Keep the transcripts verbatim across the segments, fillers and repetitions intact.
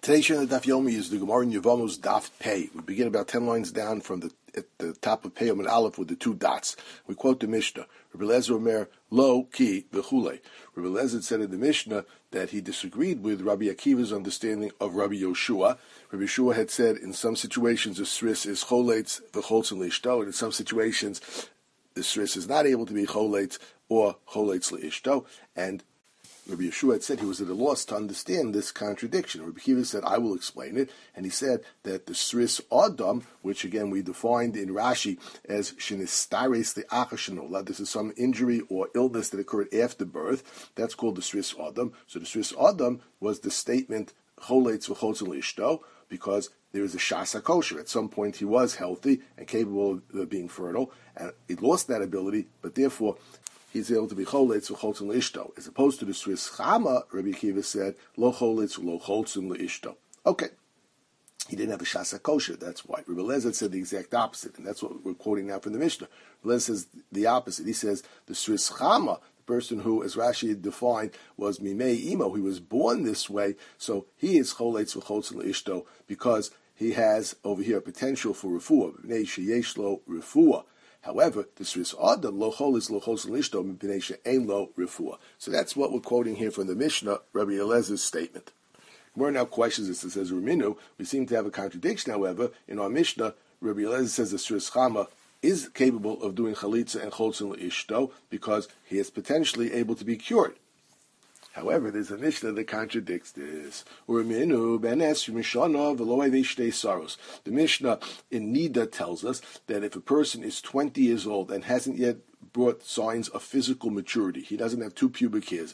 Today's Shir Daf Yomi is the Gemara in Yevamos Daf Pei. We begin about ten lines down from the at the top of Pei and Aleph with the two dots. We quote the Mishnah. Rabbi Lezer Omer Lo Ki V'Chulei. Rabbi Lezer said in the Mishnah that he disagreed with Rabbi Akiva's understanding of Rabbi Yoshua. Rabbi Yoshua had said in some situations the sris is choletz v'choltzin leishto, and in some situations the sris is not able to be choletz or choletz leishto, and Rabbi Yeshua had said he was at a loss to understand this contradiction. Rabbi Akiva said, I will explain it. And he said that the sris adam, which again we defined in Rashi as shenistares the achashinola, this is some injury or illness that occurred after birth, that's called the sris adam. So the sris adam was the statement choletz v'chotzin leishto, because there is a shasa kosher. At some point he was healthy and capable of being fertile, and he lost that ability, but therefore he's able to be choletz v'chotzin leishto. As opposed to the sris chama, Rabbi Akiva said, lo choletz lo chotzin leishto. Okay. He didn't have a shasa kosher, that's why. Rabbi Lezer said the exact opposite, and that's what we're quoting now from the Mishnah. Rabbi Lezer says the opposite. He says the sris chama, the person who, as Rashi had defined, was mimei imo, he was born this way, so he is choletz v'chotzin leishto because he has over here potential for refuah. B'nei sheyesh lo refuah. However, the sris adam lo choletz lo chotzin leishto b'nei she'ein lo refuah. So that's what we're quoting here from the Mishnah, Rabbi Elazar's statement. Gemara now questions this. It says, Raminu, we seem to have a contradiction, however. In our Mishnah, Rabbi Elazar says the sris chama is capable of doing chalitza and chotzin leishto because he is potentially able to be cured. However, there's a Mishnah that contradicts this. The Mishnah in Nida tells us that if a person is twenty years old and hasn't yet brought signs of physical maturity, he doesn't have two pubic hairs,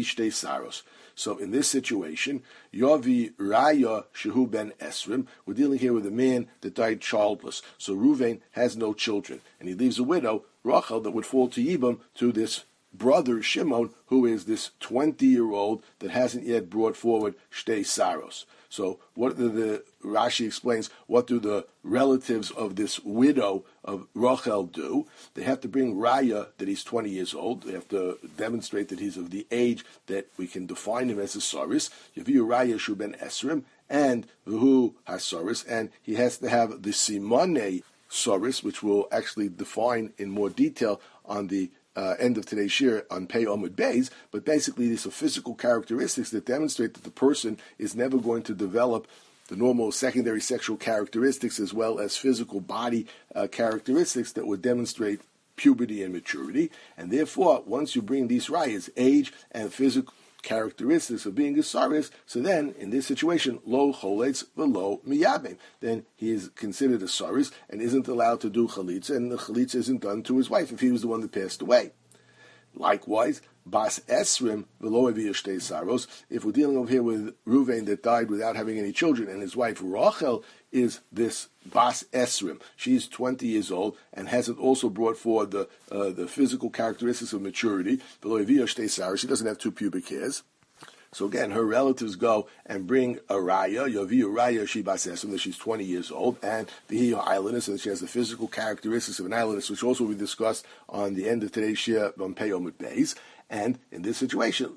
so in this situation, Yovi Raya Shehu Ben Esrim, we're dealing here with a man that died childless. So Ruvain has no children, and he leaves a widow, Rachel, that would fall to Yibam, to this brother Shimon, who is this twenty-year-old that hasn't yet brought forward Shtei Saros. So what do the Rashi explains, what do the relatives of this widow of Rachel do? They have to bring Raya that he's twenty years old. They have to demonstrate that he's of the age that we can define him as a Saris. Yaviu Raya Shu Ben Esrim and V'hu HaSaris, and he has to have the Simone Saris, which we'll actually define in more detail on the Uh, end of today's shir on Pei Omid Beis, but basically these are physical characteristics that demonstrate that the person is never going to develop the normal secondary sexual characteristics as well as physical body uh, characteristics that would demonstrate puberty and maturity, and therefore once you bring these rayas, age and physical characteristics of being a saris, so then in this situation, lo choletz v'lo miyabim, then he is considered a saris and isn't allowed to do chalitza, and the chalitza isn't done to his wife if he was the one that passed away. Likewise, bas esrim v'lo evi shtei saros, if we're dealing over here with Ruvain that died without having any children, and his wife Rachel is this bas esrim, she's twenty years old and hasn't also brought forward the uh, the physical characteristics of maturity, v'lo evi shtei saros, she doesn't have two pubic hairs. So again, her relatives go and bring a raya, Yavi raya she bas esrim, that she's twenty years old, and the islandess, and she has the physical characteristics of an islandess, which also will be discussed on the end of today's shir on Pei Omid Beis. And in this situation,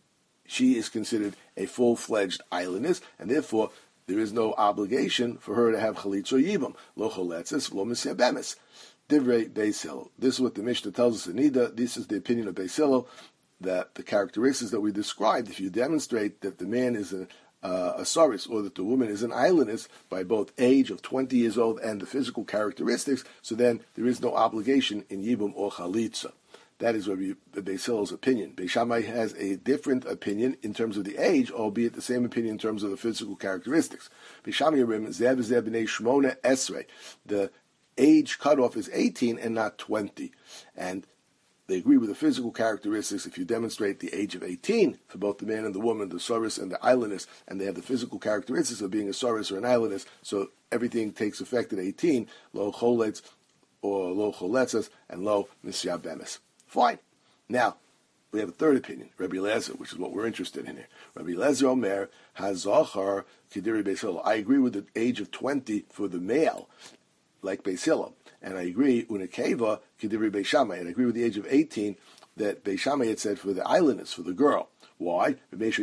she is considered a full-fledged islandess, and therefore there is no obligation for her to have chalitz or yibam. Lo choletzes, lo misyabemis. Divrei Beis Hillel. This is what the Mishnah tells us in Nida. This is the opinion of Beis Hillel, that the characteristics that we described, if you demonstrate that the man is a uh, a saris, or that the woman is an islandess by both age of twenty years old and the physical characteristics, so then there is no obligation in yibam or chalitza. That is Rabbi Beis Hillel's opinion. Beis Shammai has a different opinion in terms of the age, albeit the same opinion in terms of the physical characteristics. Beis Shammai zeh v'zeh b'nei shmona esrei. The age cutoff is eighteen and not twenty. And they agree with the physical characteristics if you demonstrate the age of eighteen for both the man and the woman, the saris and the islandess, and they have the physical characteristics of being a saris or an islandess, so everything takes effect at eighteen, lo choletz or lo choletzas, and lo misyabemis. Fine. Now, we have a third opinion, Rabbi Elazar, which is what we're interested in here. Rabbi Elazar Omer hazachar kediri Beis Hillel. I agree with the age of twenty for the male, like Beis Hillel. And I agree, unekeva kediri Beis Shammai, and I agree with the age of eighteen that Beis Shammai had said for the islandess, for the girl. Why? Because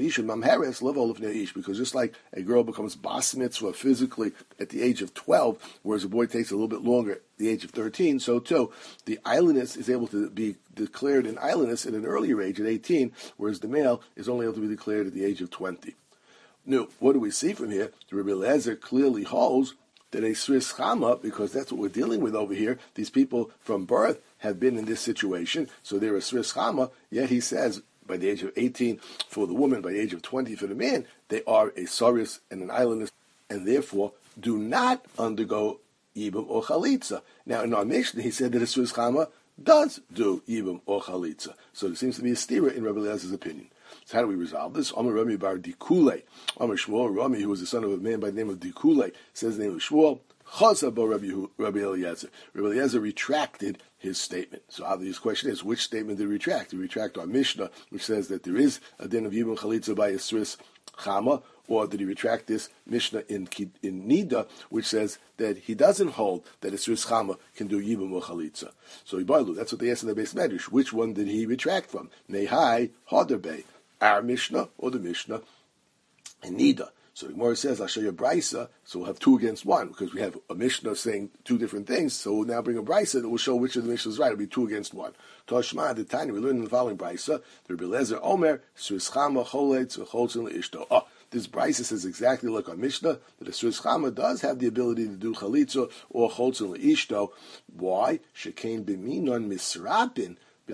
just like a girl becomes bas mitzvah physically at the age of twelve, whereas a boy takes a little bit longer at the age of thirteen, so too, the islandess is able to be declared an islandess at an earlier age, at eighteen, whereas the male is only able to be declared at the age of twenty. Now, what do we see from here? The Rebbe Eliezer clearly holds that a Sris Chama, because that's what we're dealing with over here, these people from birth have been in this situation, so they're a Sris Chama, yet he says, by the age of eighteen for the woman, by the age of twenty for the man, they are a Saris and an islandess, and therefore do not undergo Yibum or Chalitza. Now, in our Mishnah, he said that a Sris Chama does do Yibum or Chalitza. So there seems to be a stira in Rebbe Eliezer's opinion. So how do we resolve this? Amar Rami bar Dikule. Amar Shmuel, Rami, who was the son of a man by the name of Dikule, says the name of Shmuel, Chaza bo Rabbi, Rabbi Eliezer. Rabbi Eliezer retracted his statement. So obvious question is, which statement did he retract? Did he retract our Mishnah, which says that there is a din of Yibum Chalitza by a Sris Chama, or did he retract this Mishnah in in Nida, which says that he doesn't hold that a Sris Chama can do Yibum or Chalitza? So Ibarlu, that's what they asked in the Beis Medrash. Which one did he retract from? Nehai Haderbei, our Mishnah or the Mishnah in Nida? So the Gemara says, I'll show you a brisa, so we'll have two against one, because we have a Mishnah saying two different things, so we'll now bring a brisa that will show which of the Mishnah is right. It'll be two against one. Toshma, the Tanya, we learn in the following brisa, the Rebbe Eliezer Omer, Sris Chama choletz v'choltzin le'ishto. Oh, this brisa says exactly like our Mishnah, that a Sris Chama does have the ability to do chalitza or choltzin le'ishto. Why? Shekain b'minon misrapin,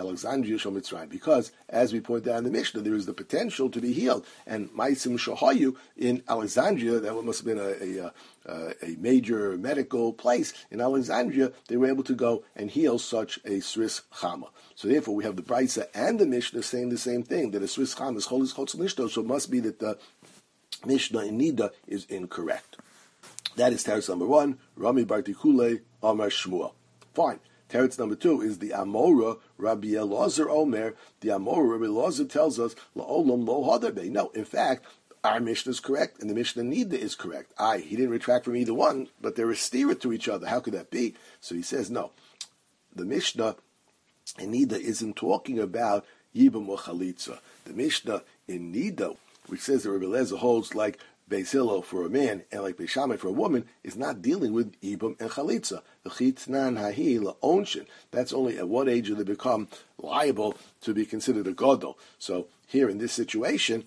because, as we point out in the Mishnah, there is the potential to be healed. And Maisim Shahayu in Alexandria, that must have been a, a, a major medical place in Alexandria, they were able to go and heal such a Sris Chama. So therefore, we have the Brisa and the Mishnah saying the same thing, that a Sris Chama is Cholis Chotz Lishto, so it must be that the Mishnah in Nida is incorrect. That is teretz number one, Rami bar Dikule Amar Shmuel. Fine. Teretz number two is the Amora Rabbi Elazar Omer. The Amora Rabbi Elazar tells us La'olam lo hadarbe. No, in fact, our Mishnah is correct and the Mishnah Nida is correct. I he didn't retract from either one, but they're a stira to each other. How could that be? So he says no. The Mishnah in Nida isn't talking about Yibum or Chalitza. The Mishnah in Nida, which says that Rabbi Elazar holds like Beis Hillel for a man and like Beis Shammai for a woman, is not dealing with Ibum and Chalitza. The Chitnan Hahi La'onshin, that's only at what age do they become liable to be considered a Godel. So here in this situation,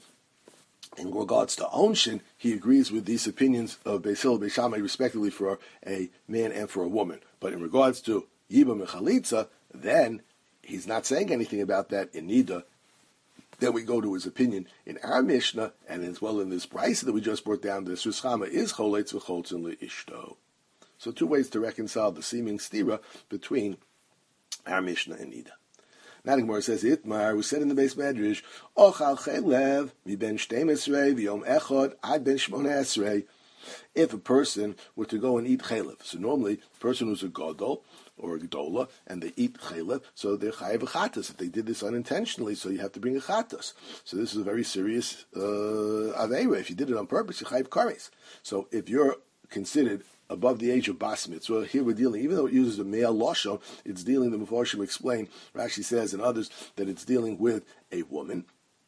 in regards to Onshin, he agrees with these opinions of Beis Hillel and Beis Shammai respectively for a man and for a woman. But in regards to Ibum and Chalitza, then he's not saying anything about that in Nida. Then we go to his opinion in our Mishnah, and as well in this brisa that we just brought down, the Sris Chama is choletz v'choltzin le'ishto. So two ways to reconcile the seeming stira between our Mishnah and Nida. Now the Gemara says, Itmar, who said in the Beis Medrash, Ochal chelev mi ben shteim esrei v'yom echad ad ben shmona esrei. If a person were to go and eat chelev, so normally a person who's a gadol or a gedola, and they eat chelev, so they're chayav chatas. If they did this unintentionally, so you have to bring a chatas. So this is a very serious uh, aveira. If you did it on purpose, you chayav kares. So if you're considered above the age of bas mitzvah, here we're dealing, even though it uses the male lashon, it's dealing, the Mefarshim explain, Rashi says and others, that it's dealing with a woman.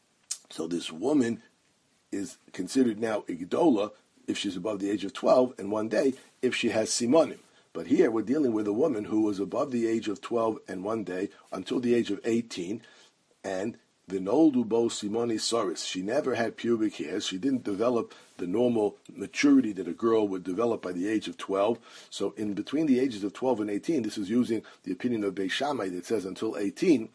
So this woman is considered now a gedola if she's above the age of twelve, and one day if she has simonim. But here we're dealing with a woman who was above the age of twelve and one day until the age of eighteen, and v'noldu bo simoni soris. She never had pubic hairs. She didn't develop the normal maturity that a girl would develop by the age of twelve. So in between the ages of twelve and eighteen, this is using the opinion of Beis Shammai that says until eighteen,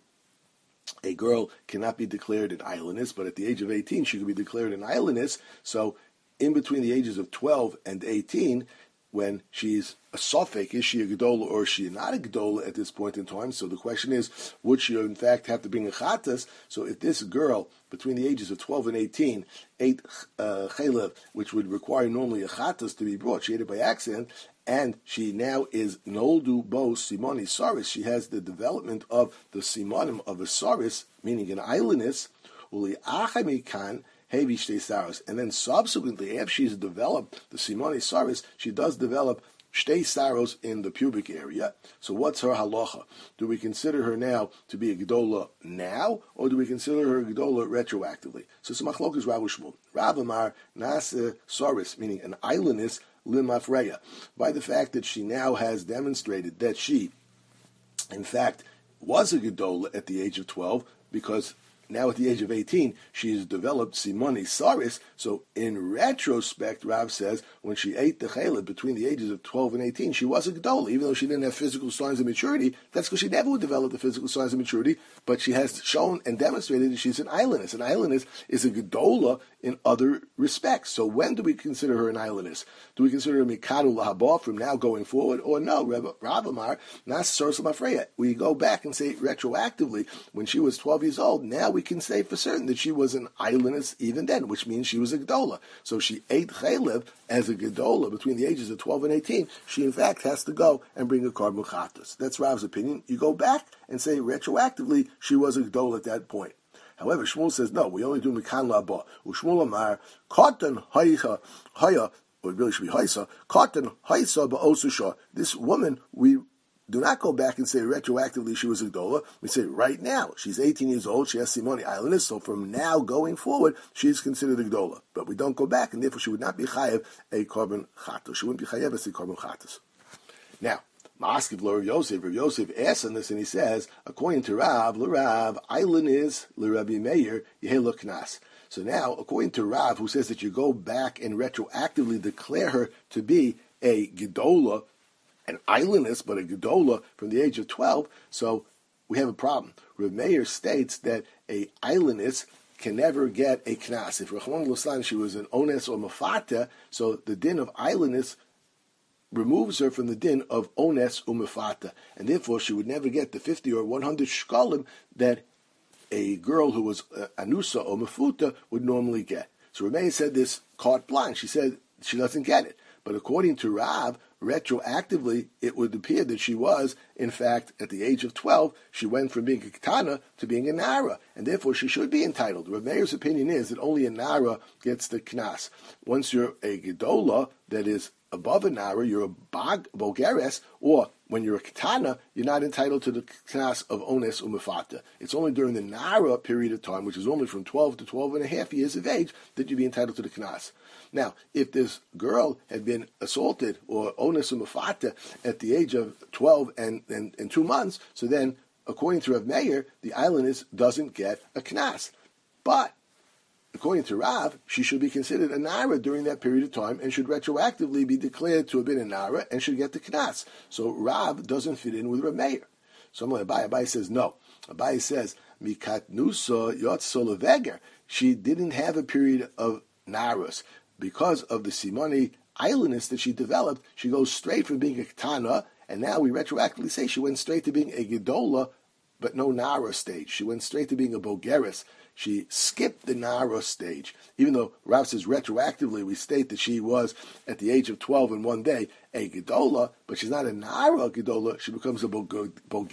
a girl cannot be declared an islandess, but at the age of eighteen, she could be declared an islandess. So in between the ages of twelve and eighteen, when she's a suffix, is she a gedola or is she not a gedola at this point in time? So the question is, would she in fact have to bring a chatas? So if this girl, between the ages of twelve and eighteen, ate uh, chelev, which would require normally a chatas to be brought, she ate it by accident, and she now is noldu bo simoni saris, she has the development of the simonim of a saris, meaning an islandess, uli achamikan, and then subsequently, after she's developed the simoni saris, she does develop shtei saros in the pubic area. So what's her halacha? Do we consider her now to be a gedola now, or do we consider her a gedola retroactively? So it's a machlokas Rav Shmuel. Rav Amar nasa saris, meaning an islandess limafreya, by the fact that she now has demonstrated that she, in fact, was a gedola at the age of twelve, because now at the age of eighteen, she has developed simoni saris. So in retrospect, Rav says, when she ate the chaylev between the ages of twelve and eighteen, she was a gedola, even though she didn't have physical signs of maturity. That's because she never would develop the physical signs of maturity, but she has shown and demonstrated that she's an islandess. An islandess is a gedola in other respects. So when do we consider her an islandess? Do we consider her mikadu lahaba from now going forward, or no? Rav Amar nas source mafreya. We go back and say retroactively, when she was twelve years old, now we can say for certain that she was an islandess even then, which means she was a gedola. So she ate chaylev as a gedola between the ages of twelve and eighteen. She in fact has to go and bring a korban chatas. That's Rav's opinion. You go back and say retroactively she was a gedola at that point. However, Shmuel says no. We only do mikan la'aba. Ushmuel amar katan haycha haya, or it really should be haysa katan haysa ba'osusha. This woman, we do not go back and say retroactively she was a gedola. We say right now she's eighteen years old. She has simoni islandess. So from now going forward, she is considered a gedola. But we don't go back, and therefore she would not be chayev a korban chatos. She wouldn't be chayev as a korban chatos. Now, Ma'askiv Rav Yosef. Rav Yosef asks on this, and he says, according to Rav, l'Rav, island is l'Rabbi Meir yehelo knas. So now, according to Rav, who says that you go back and retroactively declare her to be a gedola, an islandess, but a gedola from the age of twelve, so we have a problem. Rav Meir states that a islandess can never get a knas. If Rachman Lusan, she was an ones or mafata, so the din of islandess removes her from the din of ones umefata, and therefore she would never get the fifty or one hundred shkalim that a girl who was uh, anusa or mefuta would normally get. So Rameir said this carte blanche. She said she doesn't get it. But according to Rav, retroactively, it would appear that she was, in fact, at the age of twelve, she went from being a ketana to being a nara, and therefore she should be entitled. Rav Meir's opinion is that only a nara gets the knas. Once you're a gedola, that is above a nara, you're a bag, bogeres, or when you're a ketana, you're not entitled to the knas of ones umefata. It's only during the nara period of time, which is only from twelve to twelve and a half years of age, that you'd be entitled to the knas. Now, if this girl had been assaulted or ones umefata at the age of twelve and, and, and two months, so then, according to Rav Meir, the islandess doesn't get a knas. But according to Rav, she should be considered a nara during that period of time and should retroactively be declared to have been a nara and should get the knas. So Rav doesn't fit in with Rav Meir. So Abai, Abai says no. Abai says, Mikatnusa yotzolaveger. She didn't have a period of naras. Because of the simoni islandess that she developed, she goes straight from being a ketana, and now we retroactively say she went straight to being a gedola, but no nara stage. She went straight to being a bogeres. She skipped the nara stage. Even though Rav says retroactively we state that she was, at the age of twelve in one day, a gedola, but she's not a nara gedola, she becomes a bogeres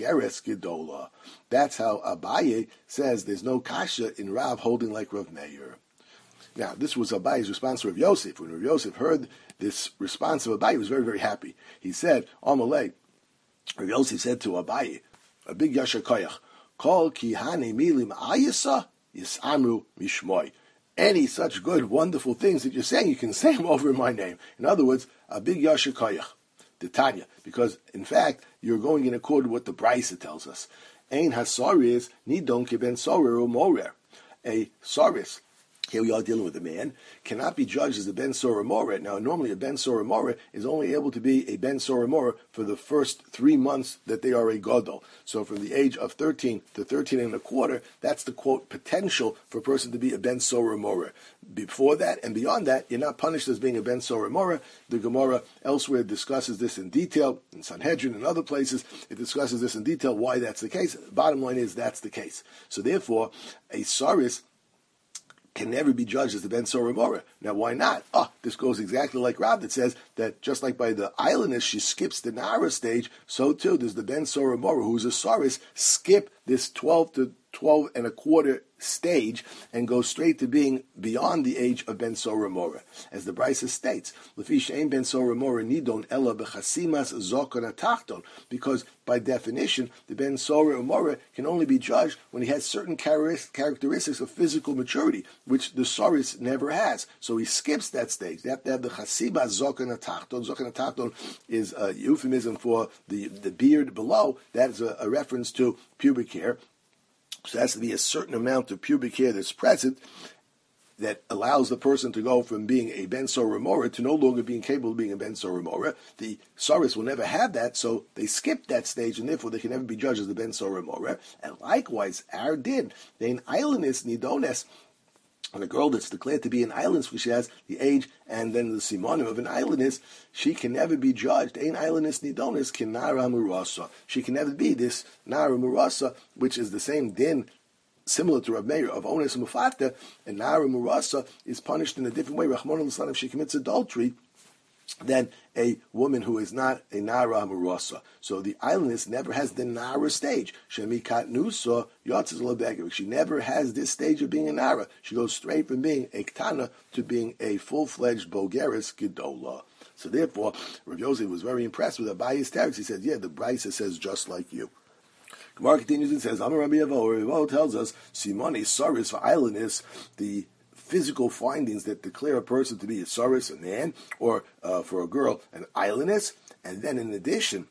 gedola. That's how Abaye says there's no kasha in Rav holding like Rav Meir. Now, this was Abaye's response to Rav Yosef. When Rav Yosef heard this response of Abaye, he was very, very happy. He said, Amalei, Rav Yosef said to Abaye, a big yasher koyach, Kol kihane milim ayasa yisamru mishmoy. Any such good, wonderful things that you're saying, you can say them over in my name. In other words, a big yasher koyach, the Tanya, because in fact, you're going in accord with what the Brisa tells us. Ein hasaris nidon kiben sorer or morer. A saris, here we are dealing with a man, cannot be judged as a Ben Sorah Morah. Now, normally a Ben Sorah Morah is only able to be a Ben Sorah Morah for the first three months that they are a Gadol. So from the age of thirteen to thirteen and a quarter, that's the, quote, potential for a person to be a Ben Sorah Morah. Before that and beyond that, you're not punished as being a Ben Sorah Morah. The Gemara elsewhere discusses this in detail, in Sanhedrin and other places. It discusses this in detail, why that's the case. Bottom line is, that's the case. So therefore, a Saris can never be judged as the Ben Sorah Morah. Now, why not? Oh, this goes exactly like Rav that says that just like by the islandess, she skips the Nara stage, so too does the Ben Sorah Morah, who's a Saris, skip this twelve to twelve and a quarter stage and goes straight to being beyond the age of Ben Sora Mora. As the Brisa states, Lefi she'ein Ben Sora Mora nidon ella b'chasimas zokon atachton, because by definition, the Ben Sora Mora can only be judged when he has certain characteristics of physical maturity, which the Soris never has. So he skips that stage. They have to have the chasimas zokon atachton. Zokon atachton is a euphemism for the, the beard below. That is a, a reference to pubic hair. So there has to be a certain amount of pubic hair that's present that allows the person to go from being a Ben Sora Mora to no longer being capable of being a Ben Sora Mora. The Soris will never have that, so they skip that stage, and therefore they can never be judged as the Ben Sora Mora. And likewise, our din, the Eilenis Nidones, when a girl that's declared to be an island, which she has the age and then the simonim of an islandess, she can never be judged. Ein islandess nidonis can nara murasa. She can never be this nara murasa, which is the same din, similar to Rav Meir, of ones mufata, and nara murasa is punished in a different way. Rachmana litzlan, if she commits adultery, than a woman who is not a Nara Murasa. So the islandess never has the Nara stage. Shemikat Nusa Yotzes Lebegevik. She never has this stage of being a Nara. She goes straight from being a Ktana to being a full-fledged Bogeris Gedola. So therefore, Rav Yosef was very impressed with Abayi's text. He said, yeah, the Brisa says just like you. Gemara continues and says, Amar Rabbi Avo, Rabbi Avo tells us, Simoni Saris for islandess, the physical findings that declare a person to be a saris, a man, or uh, for a girl, an islandess, and then in addition,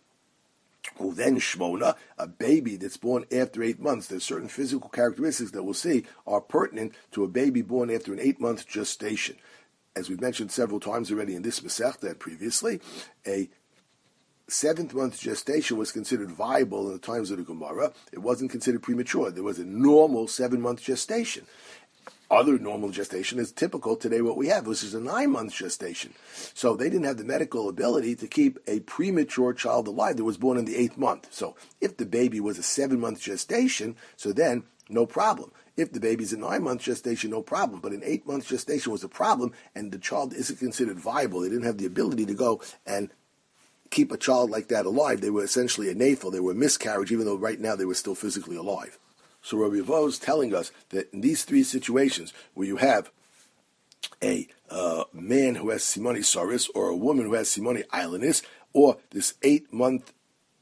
well, then shmona, a baby that's born after eight months. There's certain physical characteristics that we'll see are pertinent to a baby born after an eight-month gestation. As we've mentioned several times already in this Masechta and previously, a seventh-month gestation was considered viable in the times of the Gemara. It wasn't considered premature. There was a normal seven-month gestation. Other normal gestation is typical today what we have, which is a nine-month gestation. So they didn't have the medical ability to keep a premature child alive that was born in the eighth month. So if the baby was a seven-month gestation, so then no problem. If the baby's a nine-month gestation, no problem. But an eight-month gestation was a problem, and the child isn't considered viable. They didn't have the ability to go and keep a child like that alive. They were essentially a naphil. They were a miscarriage, even though right now they were still physically alive. So Rabbi Avo is telling us that in these three situations where you have a uh, man who has simoni saris, or a woman who has simoni islandess, or this eight-month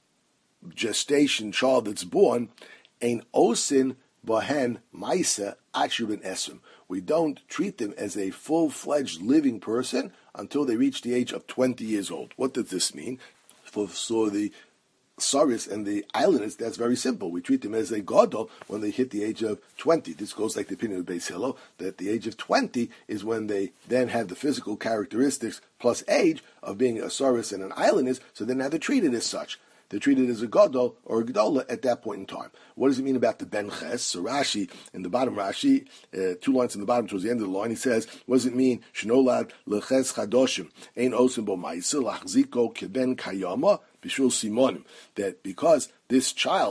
gestation child that's born, ein osin bahen maisa achubin esrim. We don't treat them as a full-fledged living person until they reach the age of twenty years old. What does this mean? For so the Saris and the islanders, that's very simple. We treat them as a gadol when they hit the age of twenty. This goes like the opinion of Beis Hillel, that the age of twenty is when they then have the physical characteristics plus age of being a Saris and an islanders, so then now they're treated as such. They're treated as a gadol or a gedola at that point in time. What does it mean about the ben ches? So Rashi, in the bottom Rashi, uh, two lines in the bottom towards the end of the line, he says, what does it mean? Shnolad leches chadoshim, ein osim bo ma'isa, lachziko keben kayama, bishul simonim. That because this child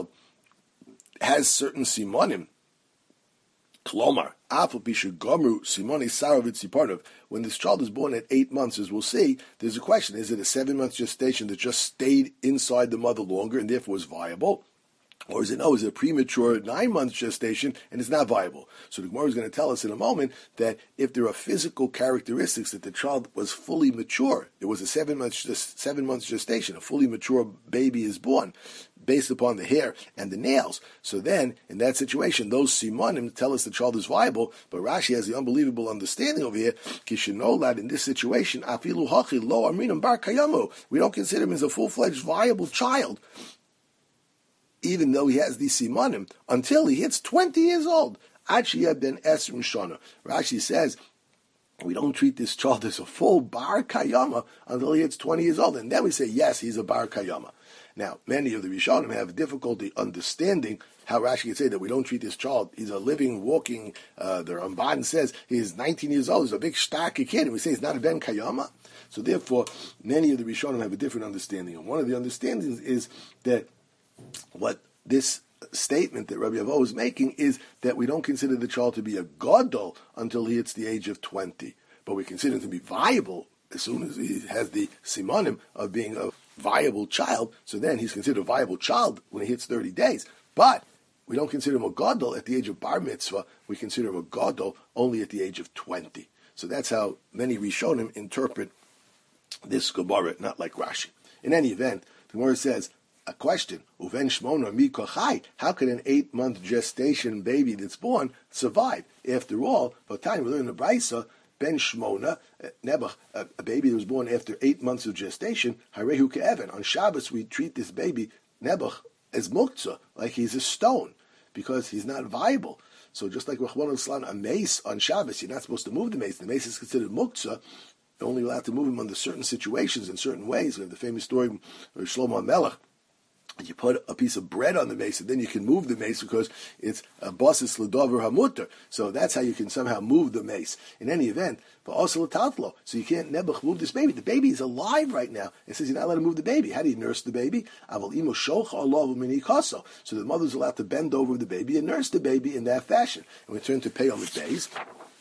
has certain simonim, Klomar, Afal Pishu Gomru, Simoni Sarovitz Siparnov. When this child is born at eight months, as we'll see, there's a question. Is it a seven-month gestation that just stayed inside the mother longer and therefore was viable? Or is it, no, is it a premature nine-month gestation and it's not viable? So the Gemara is going to tell us in a moment that if there are physical characteristics that the child was fully mature, it was a seven-month seven-month gestation, a fully mature baby is born, based upon the hair and the nails. So then, in that situation, those simonim tell us the child is viable, but Rashi has the unbelievable understanding over here, Kishinolad, in this situation, afilu hachi lo amrinam bar kayamu. We don't consider him as a full-fledged viable child, even though he has these simonim, until he hits twenty years old. Achiyah ben esrim shana. Rashi says, we don't treat this child as a full bar kayama until he hits twenty years old. And then we say, yes, he's a bar kayama. Now, many of the Rishonim have difficulty understanding how Rashi can say that we don't treat this child. He's a living, walking, uh, the Ramban says he's nineteen years old, he's a big, starky kid, and we say he's not a Ben Kayama. So therefore, many of the Rishonim have a different understanding. And one of the understandings is that what this statement that Rabbi Avo is making is that we don't consider the child to be a gadol until he hits the age of twenty. But we consider him to be viable as soon as he has the simonim of being a viable child, so then he's considered a viable child when he hits thirty days. But we don't consider him a gadol at the age of bar mitzvah. We consider him a gadol only at the age of twenty. So that's how many Rishonim interpret this Gemara, not like Rashi. In any event, the Gemara says, a question, Uven Shmona mi kochai, how can an eight-month gestation baby that's born survive? After all, by the time we learn the Braisa, Ben Shmona, Nebuch, a, a baby that was born after eight months of gestation, Harehu Ke'evan. On Shabbos, we treat this baby, Nebuch, as muktzah, like he's a stone, because he's not viable. So just like Rachmana litzlan, a mace on Shabbos, you're not supposed to move the mace. The mace is considered muktzah. You're only allowed to move him under certain situations in certain ways. We have the famous story of Shlomo HaMelech. You put a piece of bread on the mace, and then you can move the mace because it's a basis l'dover hamuter. So that's how you can somehow move the mace. In any event, but also l'tatlo. So you can't nebuch move this baby. The baby is alive right now. It says you're not allowed to move the baby. How do you nurse the baby? Aval imo shocha olav minikaso. So the mother's allowed to bend over the baby and nurse the baby in that fashion. And we turn to pay on the days.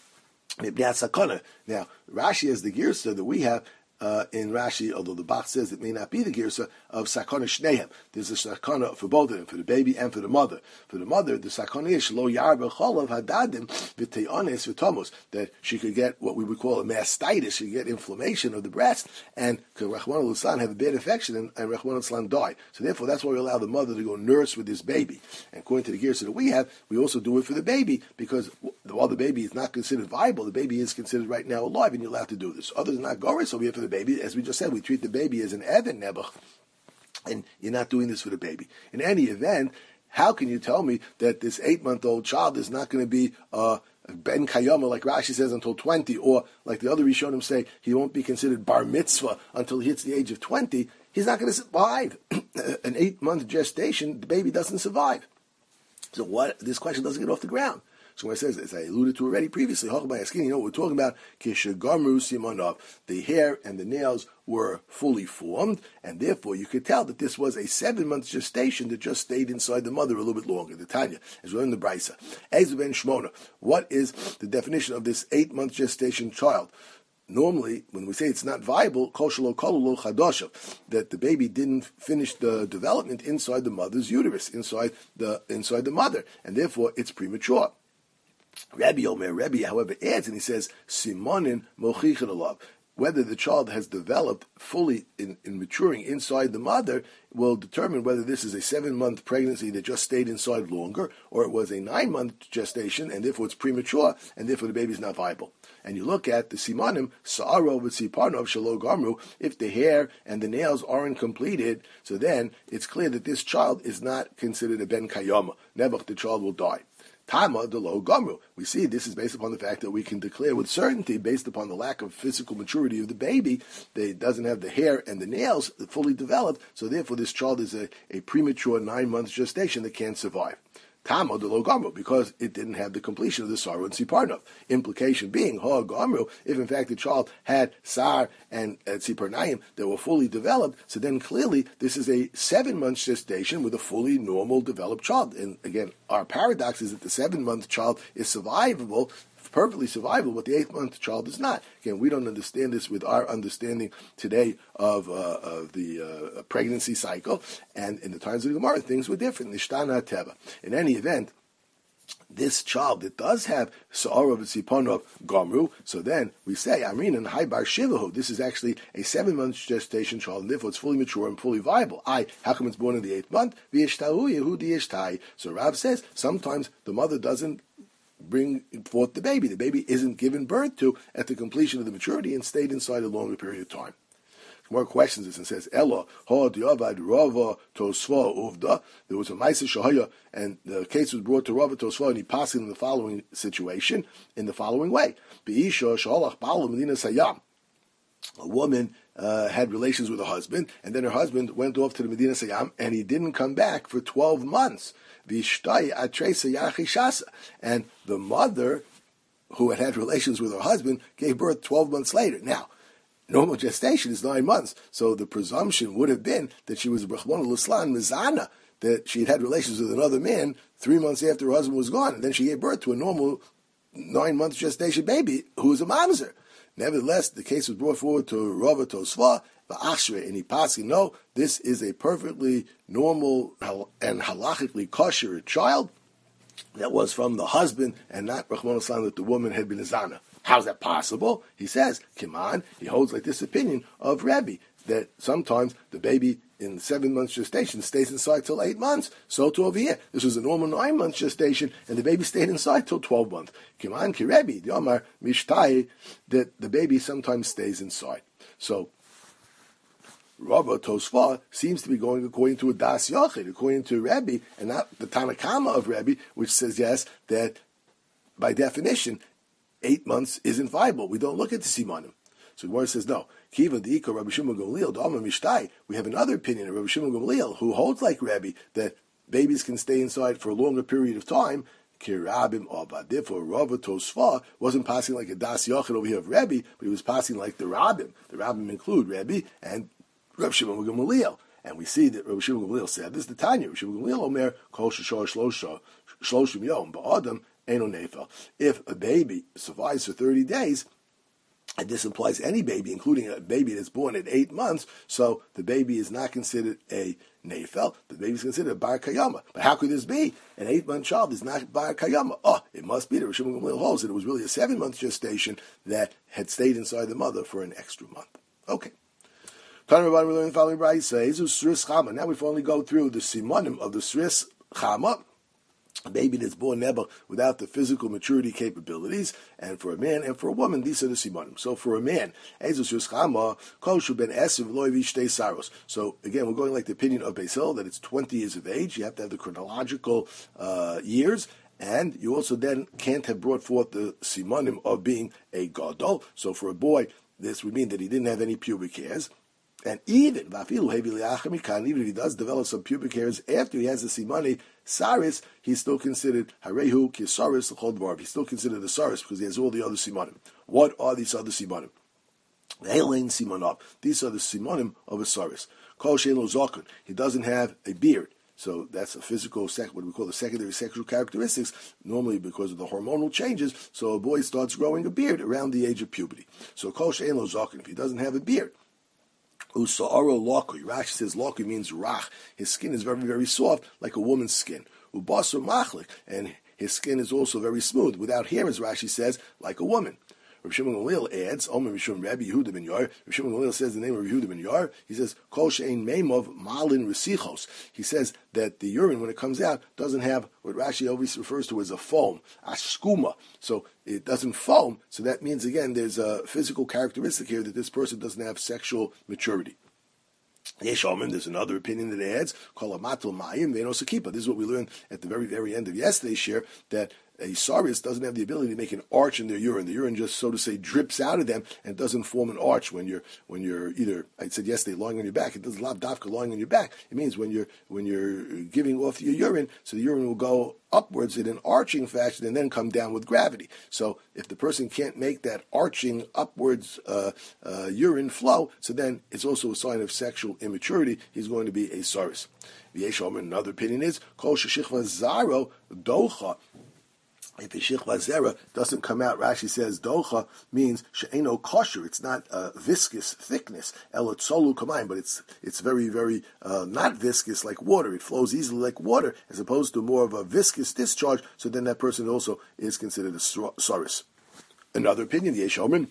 Now, Rashi has the girsa that we have. Uh, in Rashi, although the Bach says it may not be the girsa of sakana shnehem. There's a sakana for both of them, for the baby and for the mother. For the mother, the sakana is lo yarba cholav hadadim v'teones v'tomos, that she could get what we would call a mastitis, she could get inflammation of the breast, and could Rachmana litzlan have a bad infection, and, and Rachmana litzlan die. So therefore, that's why we allow the mother to go nurse with this baby. And according to the girsa that we have, we also do it for the baby, because while the baby is not considered viable, the baby is considered right now alive, and you're allowed to do this. Others are not goris, so we have for the baby. As we just said, we treat the baby as an Evan Nebuch, and you're not doing this for the baby. In any event, how can you tell me that this eight-month-old child is not going to be uh, Ben Kayama, like Rashi says, until twenty, or like the other Rishonim say, he won't be considered Bar Mitzvah until he hits the age of twenty? He's not going to survive. An eight-month gestation, the baby doesn't survive. So what? This question doesn't get off the ground. So when it says, as I alluded to already previously, you know what we're talking about? The hair and the nails were fully formed, and therefore you could tell that this was a seven-month gestation that just stayed inside the mother a little bit longer. The Tanya, as we learn in the Braisa. Ez ben Shmona. What is the definition of this eight-month gestation child? Normally, when we say it's not viable, that the baby didn't finish the development inside the mother's uterus, inside the inside the mother, and therefore it's premature. Rabbi Omer, Rabbi, however, adds, and he says, Simonin mochichin alav. Whether the child has developed fully in, in maturing inside the mother will determine whether this is a seven-month pregnancy that just stayed inside longer, or it was a nine-month gestation, and therefore it's premature, and therefore the baby is not viable. And you look at the simanim, sa'aro v'tziparnov shelo gamru, if the hair and the nails aren't completed, so then it's clear that this child is not considered a ben kayama. Nebuch, the child will die. Tama de lo gamru. We see this is based upon the fact that we can declare with certainty, based upon the lack of physical maturity of the baby, that it doesn't have the hair and the nails fully developed, so therefore this child is a, a premature nine-month gestation that can't survive. Tama de lo gamru, because it didn't have the completion of the Sar and Tziparnav. Implication being, ha gamru, if in fact the child had Sar and uh, Tziparnayim that were fully developed, so then clearly this is a seven-month gestation with a fully normal developed child. And again, our paradox is that the seven-month child is survivable, perfectly survivable, but the eight-month child is not. Again, we don't understand this with our understanding today of, uh, of the uh, pregnancy cycle, and in the times of the Gemara, things were different. Nishtana Teva. In any event, this child that does have Sa'ara v'Tziponov Gamru, so then we say, Amrin and Haibar Shivahu, this is actually a seven-month gestation child, and therefore it's fully mature and fully viable. I, how come it's born in the eighth month? V'yishtahu Yehudi Yishtai. So Rav says, sometimes the mother doesn't bring forth the baby. The baby isn't given birth to at the completion of the maturity and stayed inside a longer period of time. More questions this and says, Ella, ha diavad Rava Tosfa Uvda. There was a Maisa Shahaya, and the case was brought to Rava Tosfa, and he passed it in the following situation, in the following way. Be'isha Shalach Baal Medina Sayam. A woman uh, had relations with her husband, and then her husband went off to the Medina Sayam, and he didn't come back for twelve months. And the mother, who had had relations with her husband, gave birth twelve months later. Now, normal gestation is nine months, so the presumption would have been that she was a Rachmana litzlan Mizana, that she had had relations with another man three months after her husband was gone, and then she gave birth to a normal nine-month gestation baby who was a mamzer. Nevertheless, the case was brought forward to Rava Tosfa, and he passed, no, this is a perfectly normal and halachically kosher child, that was from the husband and not Rahman Islam that the woman had been a zana. How's that possible? He says, Kiman, he holds like this opinion of Rebbe, that sometimes the baby in seven months gestation stays inside till eight months. So to over here, this was a normal nine months gestation, and the baby stayed inside till twelve months. Kiman ki Rebbe, the Omar Mishtai, that the baby sometimes stays inside. So Rabba Tosfa seems to be going according to a Das Yochid, according to Rebbe, and not the Tanakama of Rebbe, which says, yes, that by definition, eight months isn't viable. We don't look at the Simanim. So Gemara says, no. Kiva Dika Rabbi Shimon Gamliel, Dama Mishtai. We have another opinion of Rabbi Shimon Gamliel, who holds like Rebbe, that babies can stay inside for a longer period of time. Kirabim Abba. Therefore, Rabba Tosfa wasn't passing like a Das Yochid over here of Rebbe, but he was passing like the Rabbim. The Rabbim include Rebbe and Rabbi Shimon Gamliel, and we see that Rabbi Shimon Gamliel said this is the Tanya. Rabbi Shimon Gamliel Omer Kol Shashar Shlosha Shloshim Yom Ba'Adam Eno Nefel. If a baby survives for thirty days, and this implies any baby, including a baby that's born at eight months, so the baby is not considered a Nefel. The baby is considered a Bar Kayama. But how could this be? An eight-month child is not Bar Kayama. Oh, it must be that Rabbi Shimon Gamliel holds that it was really a seven-month gestation that had stayed inside the mother for an extra month. Okay. Now we finally go through the simanim of the Sris Chama, a baby that's born never without the physical maturity capabilities, and for a man and for a woman, these are the simanim. So for a man, so again, we're going like the opinion of Beis Hillel, that it's twenty years of age. You have to have the chronological uh, years. And you also then can't have brought forth the simanim of being a gadol. So for a boy, this would mean that he didn't have any pubic hairs. And even, even if he does develop some pubic hairs after he has the simani saris, he's still considered harehu kisaris l'chol. He's still considered a saris because he has all the other simanim. What are these other simanim? The halain simanov. These are the simanim of a saris. Kol she'lo zakun. He doesn't have a beard. So that's a physical, sec- what we call the secondary sexual characteristics, normally because of the hormonal changes. So a boy starts growing a beard around the age of puberty. So kol she'lo zakun. If he doesn't have a beard, Usa'aro lokui. Rashi says lokui means rach. His skin is very, very soft, like a woman's skin. Ubasu machlik. And his skin is also very smooth, without hair, as Rashi says, like a woman. Rav Shimon Gamliel adds, Omer Mishum Rabbi Yehuda ben Yair. Rav Shimon Gamliel says the name of Yehuda ben Yair. He says, Kol she'ein meimov malin resichos. He says that the urine, when it comes out, doesn't have what Rashi always refers to as a foam, ashkuma. So it doesn't foam. So that means, again, there's a physical characteristic here that this person doesn't have sexual maturity. There's another opinion that adds, this is what we learned at the very, very end of yesterday's share, that a saris doesn't have the ability to make an arch in their urine. The urine just, so to say, drips out of them and doesn't form an arch when you're when you're either, I said yesterday, lying on your back. It doesn't lav dafka lying on your back. It means when you're when you're giving off your urine, so the urine will go upwards in an arching fashion and then come down with gravity. So if the person can't make that arching upwards uh, uh, urine flow, so then it's also a sign of sexual immaturity. He's going to be a saris. Another opinion is kol sheshichva zaro docha. If a shichva zera doesn't come out, Rashi says docha means she'eno kosher. It's not uh, viscous thickness, elotzolu kamayim, but it's it's very very uh, not viscous like water. It flows easily like water, as opposed to more of a viscous discharge. So then that person also is considered a saris. Another opinion, the Yeshomin.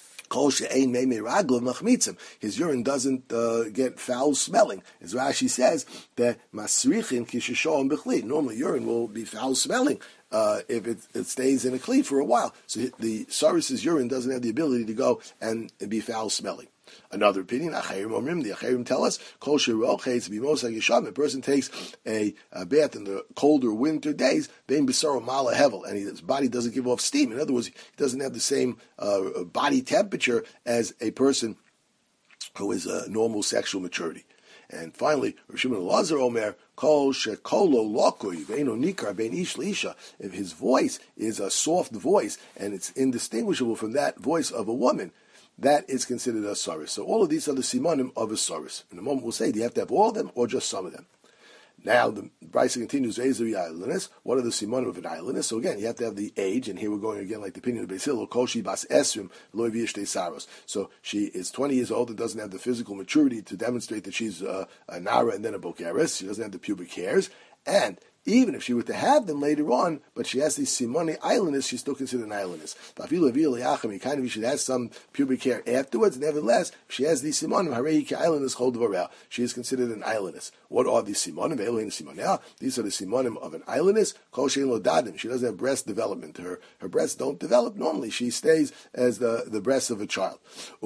His urine doesn't uh, get foul smelling. As Rashi says, that masrichin kishishon b'chli. Normally urine will be foul smelling uh, if it, it stays in a kli for a while. So the saris's urine doesn't have the ability to go and be foul smelling. Another opinion, the Acharim tell us, a person takes a, a bath in the colder winter days, and his body doesn't give off steam. In other words, he doesn't have the same uh, body temperature as a person who is a normal sexual maturity. And finally, Rav Shimon Elazar Omer, Kol shekolo lokui ve'eno nikar bein ish leisha. If his voice is a soft voice and it's indistinguishable from that voice of a woman, that is considered a saris. So all of these are the simanim of a saris. In a moment we'll say, do you have to have all of them or just some of them? Now the Brisa continues, what are the simanim of an islandess? So again, you have to have the age, and here we're going again like the opinion of Beis Hillel, koshi bas esrim loy v'yishtei saros. So she is twenty years old and doesn't have the physical maturity to demonstrate that she's uh, a nara and then a bokeres. She doesn't have the pubic hairs. And Even if she were to have them later on, but she has these simone islanders, she's still considered an islandess. Kind of, she has some pubic hair afterwards. Nevertheless, if she has these simonim, hareiki islanders hold of she is considered an islandess. What are these simonim? These are the simonim of an islandess. She doesn't have breast development. Her her breasts don't develop normally. She stays as the, the breasts of a child.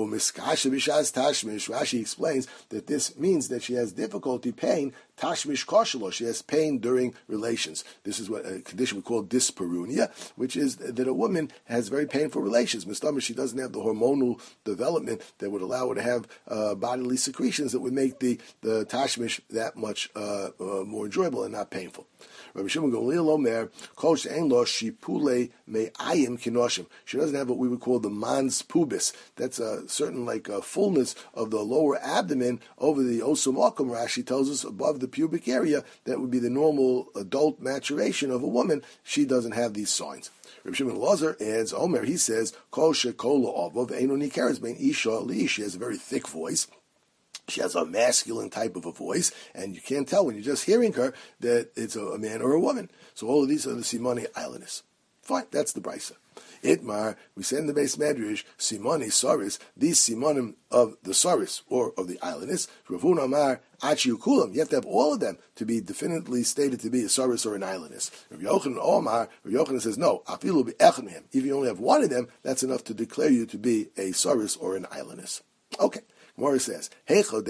Rashi explains that this means that she has difficulty, pain, tashmish koshelo. She has pain during relations. This is what a condition we call dyspareunia, which is that a woman has very painful relations. Mistama, she doesn't have the hormonal development that would allow her to have uh, bodily secretions that would make the, the tashmish that much uh, uh, more enjoyable and not painful. Rabbi Shimon Gamliel Omer, Kol she'en lo shipule me'ayim kinoshim. She doesn't have what we would call the mans pubis. That's a certain like a fullness of the lower abdomen over the osomokum. Rashi tells us above the pubic area. That would be the normal adult maturation of a woman. She doesn't have these signs. Rabbi Shimon Lazar adds, Omer, he says, Kol she'kolo avov eino nikeres bein isha li'ish. She has a very thick voice. She has a masculine type of a voice, and you can't tell when you're just hearing her that it's a, a man or a woman. So all of these are the Simoni islanders. Fine, that's the Brisa. Itmar, we say in the base Medrash, Simoni Saris, these Simonim of the Saris, or of the islanders, Ravun Amar, Achi Ukulam, you have to have all of them to be definitively stated to be a Saris or an islandess. Rav Yochanan Omar, Rav Yochanan says, no, Afilu be Echemim. If you only have one of them, that's enough to declare you to be a Saris or an islandess. Okay. Gemara says, where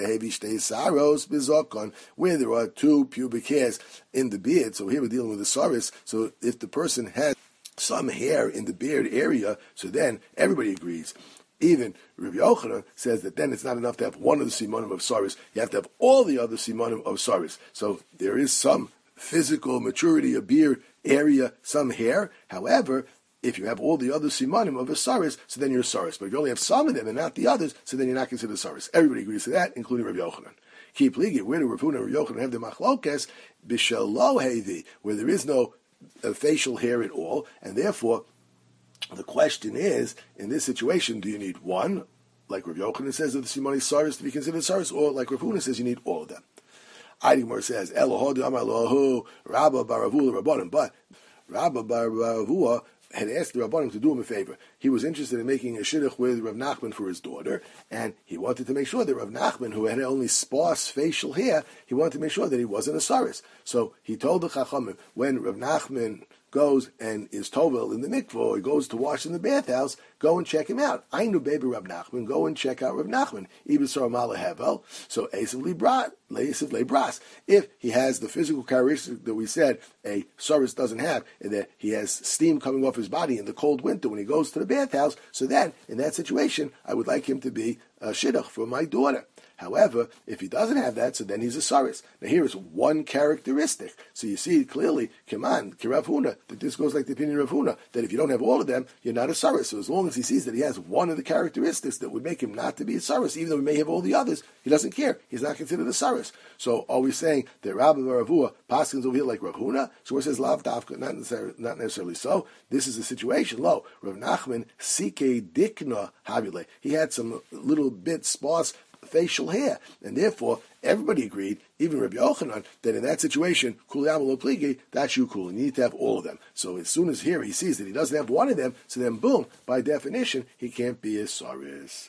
there are two pubic hairs in the beard, so here we're dealing with the saris, so if the person has some hair in the beard area, so then everybody agrees. Even Rabbi Yochanan says that then it's not enough to have one of the simonim of saris, you have to have all the other simonim of saris. So there is some physical maturity, a beard area, some hair, however, if you have all the other simanim of a saris, so then you're a saris. But if you only have some of them and not the others, so then you're not considered a saris. Everybody agrees to that, including Rabbi Yochanan. Keep ligi, where do Rav Huna and Rabbi Yochanan have the machlokes? B'shelo hevi, where there is no uh, facial hair at all, and therefore the question is, in this situation, do you need one, like Rabbi Yochanan says, of the simani saris to be considered saris, or like Rav Huna says, you need all of them? Aydimor says, Elohodu amar lohu Rabba baravula rabbanim, but Rabba baravua had asked the Rabbanim to do him a favor. He was interested in making a shidduch with Rav Nachman for his daughter, and he wanted to make sure that Rav Nachman, who had only sparse facial hair, he wanted to make sure that he wasn't a saris. So he told the Chachamim, when Rav Nachman goes and is tovel in the mikvah, or he goes to wash in the bathhouse, go and check him out. I knew baby Rav Nachman, go and check out Rav Nachman. Even Sar Mala Hevel, so Esav Librat, Esav Lebras. If he has the physical characteristic that we said a saris doesn't have, and that he has steam coming off his body in the cold winter when he goes to the bathhouse, so then, in that situation, I would like him to be a shidduch for my daughter. However, if he doesn't have that, so then he's a saris. Now here is one characteristic. So you see clearly, Kiman, Kirav Huna, that this goes like the opinion of Huna, that if you don't have all of them, you're not a saris. So as long as he sees that he has one of the characteristics that would make him not to be a saris, even though he may have all the others, he doesn't care. He's not considered a saris. So are we saying that Rabbi Baravua, Paskins over here like Rav Huna? So it says Lav Dafka, not necessarily, not necessarily so. This is the situation. Lo, Rav Nachman, Sike Dikna Habile. He had some little bit sparse facial hair, and therefore everybody agreed, even Rabbi Yochanan, that in that situation, kuliyam lo pligi, that's you cool. You need to have all of them. So as soon as here he sees that he doesn't have one of them, so then boom, by definition, he can't be a saris.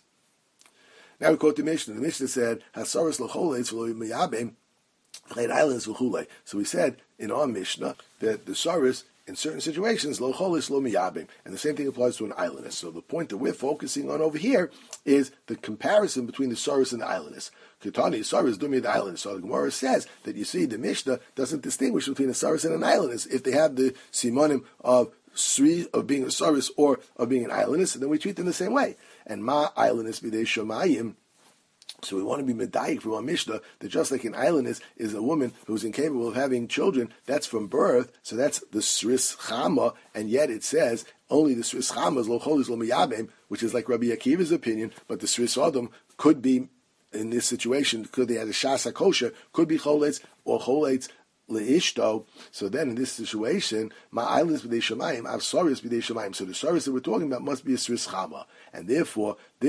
Now we quote the Mishnah. The Mishnah said, "Hasaris l'choleitz v'lo miyabim v'chein islands v'chulei." So we said in our Mishnah that the saris, in certain situations, lo cholis lo miyabim, and the same thing applies to an islandess. So the point that we're focusing on over here is the comparison between the saris and the islandess. Ketani, saris dumi the islandess. So the Gemara says that you see the Mishnah doesn't distinguish between a saris and an islandess if they have the simonim of sri of being a saris or of being an islandess, and then we treat them the same way. And ma islandess b'dei shomayim. So we want to be medayik from our Mishnah that just like an islandess is a woman who's incapable of having children, that's from birth, so that's the sris chama, and yet it says only the sris chama is lo cholis lo miyabim, which is like Rabbi Akiva's opinion, but the sris adam could be, in this situation, could they have a shas hakosher, could be choletz or choletz leishto. So then in this situation, my islandess b'dei shamayim, I've saris b'dei shamayim. So the saris that we're talking about must be a sris chama, and therefore this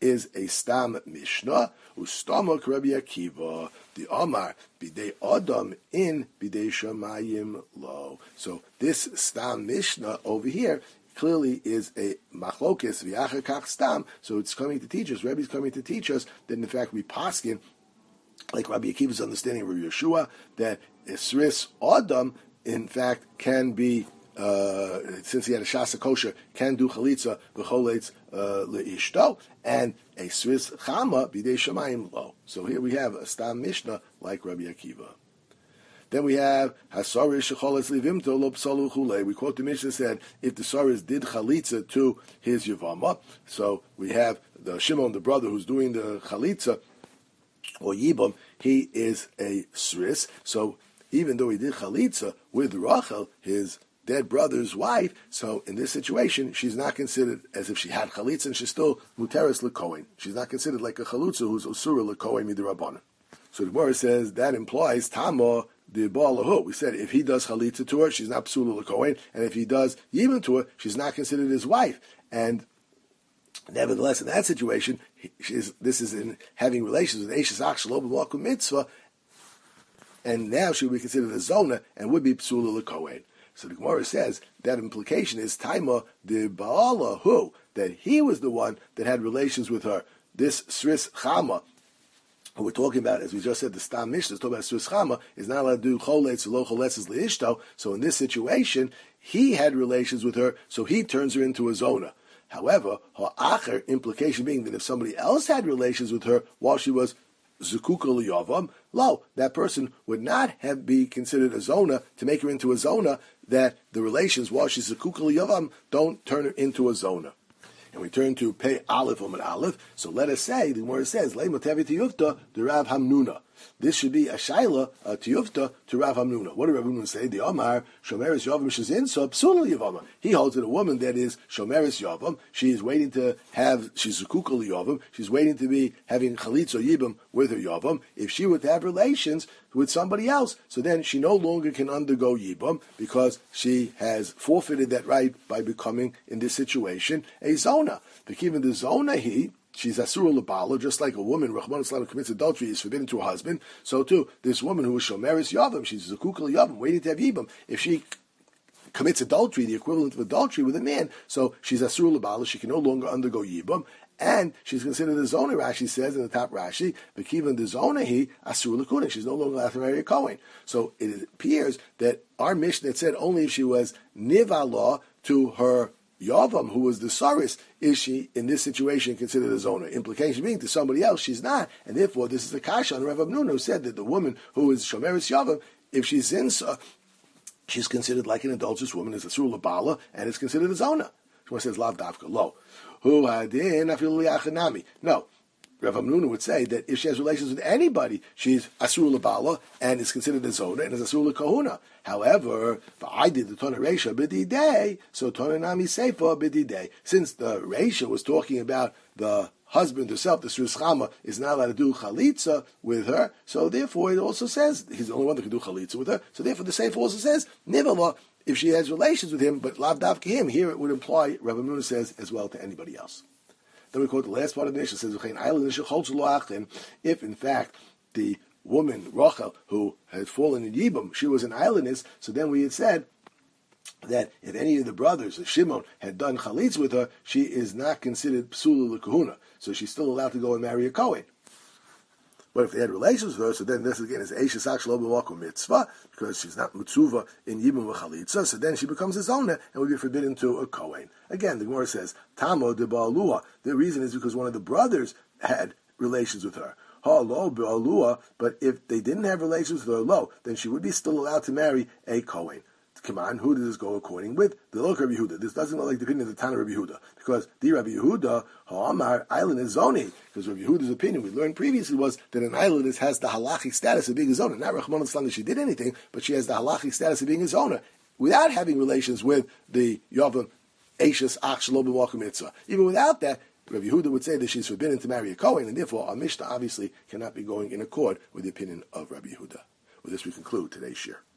is a stam mishnah, ustamok Rabbi Akiva, the Omar, bidei Adam in bidei Shamayim lo. So this stam mishnah over here clearly is a machlokes v'acher kach stam. So it's coming to teach us, Rabbi's coming to teach us that in fact we paskin, like Rabbi Akiva's understanding of Rabbi Yeshua, that Isris Adam, in fact, can be, uh, since he had a shasa kosher, can do chalitza v'choletz uh, leishto, and a Isris Chama b'dei Shamayim lo. So here we have a stam mishnah like Rabbi Akiva. Then we have Hasaris shecholetz livimto lo psalu chulei. We quote the mishnah that said if the saris did chalitza to his yavama, so we have the Shimon, the brother who's doing the chalitza, or Yibam, he is a Sris. So even though he did Chalitza with Rachel, his dead brother's wife, so in this situation, she's not considered as if she had Chalitza, and she's still Muteris Lekohen. She's not considered like a Chalutza who's Usura Lekohen Midirabbanan. So the Gemara says that implies Tama the Baalahu. We said if he does Chalitza to her, she's not Psula Lekohen, and if he does Yibam to her, she's not considered his wife. And nevertheless, in that situation, is, this is in having relations with Eishes Ach Shelo B'Malkum Mitzvah, and now she would be considered a Zona and would be Psula L'Kohen. So the Gemara says that implication is Taima de Baala Hu, that he was the one that had relations with her. This Sris Chama, who we're talking about, as we just said, the Stam Mishnah is talking about Sris Chama, is not allowed to do Choletz Lo Choletzes Leishto. So in this situation, he had relations with her, so he turns her into a Zona. However, her acher implication being that if somebody else had relations with her while she was zukuka liyavam, lo, that person would not have be considered a zona to make her into a zona, that the relations while she's zukuka liyavam don't turn her into a zona. And we turn to Pei Aleph Omer Aleph. So let us say, the Gemara says, Lei Motevi Tiyufta to Rav Hamnuna. This should be a shaila, a tiyufta, to Rav Hamnuna. What did Rav Hamnuna say? The Omar, Shomeris Yavam Shazin, so Psula Yavama. He holds that a woman that is Shomeris Yavam, she is waiting to have, she's Zukukal Yavam, she's waiting to be having Chalitz or Yibam with her Yavam. If she would have relations with somebody else, so then she no longer can undergo Yibam because she has forfeited that right by becoming, in this situation, a Zona. But even the Zona, he, she's Asura Labala, just like a woman, Rahman Islam, commits adultery, is forbidden to her husband. So too, this woman who is Shomeris Yavam, she's Zakukal Yavam, waiting to have Yibam. If she commits adultery, the equivalent of adultery with a man, so she's Asura Labala, she can no longer undergo Yibam, and she's considered a Zona, Rashi says in the top Rashi, but even the Zona, he, Asura Lakuna, she's no longer allowed to marry a Kohen. So it appears that our Mishnah said only if she was Nivala to her Yavam, who was the Saris, is she, in this situation, considered a Zona? Implication being, to somebody else, she's not. And therefore, this is the Kasha on Rav Hamnuna, who said that the woman who is Shomeris Yavam, if she's Zinsa, she's considered like an adulterous woman, is a Sur Labala, and is considered a Zona. She says, Lav Davka, lo. Hu hadin afil liachanami. No. Rav Hamnuna would say that if she has relations with anybody, she's Asur Labala and is considered a Zona and is Asur Kahuna. However, I did the Tona Reisha b'didei, so Tona Nami Seifa b'didei. Since the Reisha was talking about the husband herself, the Sris Chama, is not allowed to do Chalitza with her, so therefore it also says, he's the only one that can do Chalitza with her, so therefore the Seifa also says, Nivala, if she has relations with him, but Lav Davka him, here it would imply, Rav Hamnuna says, as well to anybody else. Then we quote the last part of the Mishnah, says, if in fact the woman, Rachel, who had fallen in Yibam, she was an islandess, so then we had said that if any of the brothers of Shimon had done Chalitz with her, she is not considered Psula L'Kahuna, so she's still allowed to go and marry a Kohen. But if they had relations with her, so then this again is Eishes Ach Shelo B'Malkum Mitzvah, because she's not Mitzuva in Yibam V'Chalitza, so then she becomes a Zona and would be forbidden to a Kohen. Again, the Gemara says, Tamo de Ba'alua. The reason is because one of the brothers had relations with her. Ha lo Ba'alua, but if they didn't have relations with her, lo, then she would be still allowed to marry a Kohen. Come on, who does this go according with? The look Rabbi Yehuda. This doesn't look like the opinion of the Tana Rabbi Yehuda. Because the Rabbi Yehuda, Ha'amar, island is zoni. Because Rabbi Yehuda's opinion, we learned previously, was that an islandess has the halachic status of being a zona. Not Rahman al-Islam that she did anything, but she has the halachic status of being a zona, without having relations with the Yavam, Eishes, Ach, Shelo B'Malkum Mitzvah. Even without that, Rabbi Yehuda would say that she's forbidden to marry a Kohen, and therefore our Mishnah obviously cannot be going in accord with the opinion of Rabbi Yehuda. With this we conclude today's shir.